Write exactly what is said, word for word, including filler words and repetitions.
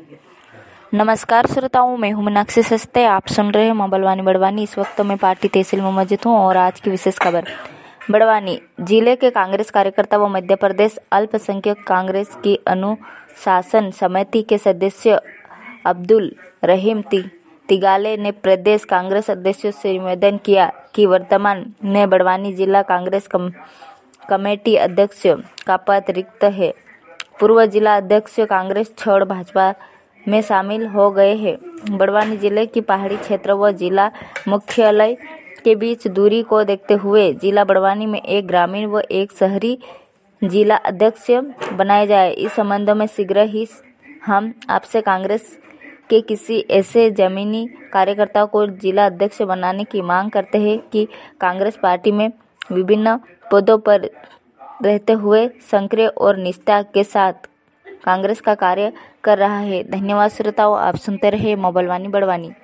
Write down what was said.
नमस्कार श्रोताओं, मैं हूं मीनाक्षी सस्ते। आप सुन रहे हैं मोबाइल बड़वानी। इस वक्त मैं पार्टी तहसील में मौजूद हूं और आज की विशेष खबर। बड़वानी जिले के कांग्रेस कार्यकर्ता व मध्य प्रदेश अल्पसंख्यक कांग्रेस की अनुशासन समिति के सदस्य अब्दुल रहीम ति, तिगाले ने प्रदेश कांग्रेस अध्यक्षों से निवेदन किया कि वर्तमान में बड़वानी जिला कांग्रेस कम, कमेटी अध्यक्ष का पद रिक्त है। पूर्व जिला अध्यक्ष कांग्रेस छोड़ भाजपा में शामिल हो गए हैं। बड़वानी जिले की पहाड़ी क्षेत्र व जिला मुख्यालय के बीच दूरी को देखते हुए जिला बड़वानी में एक ग्रामीण व एक शहरी जिला अध्यक्ष बनाया जाए। इस संबंध में शीघ्र ही हम आपसे कांग्रेस के किसी ऐसे जमीनी कार्यकर्ता को जिला अध्यक्ष बनाने की मांग करते हैं कि कांग्रेस पार्टी में विभिन्न पदों पर रहते हुए सक्रिय और निष्ठा के साथ कांग्रेस का कार्य कर रहा है। धन्यवाद श्रोताओं, आप सुनते रहे मोबाइल बड़वानी।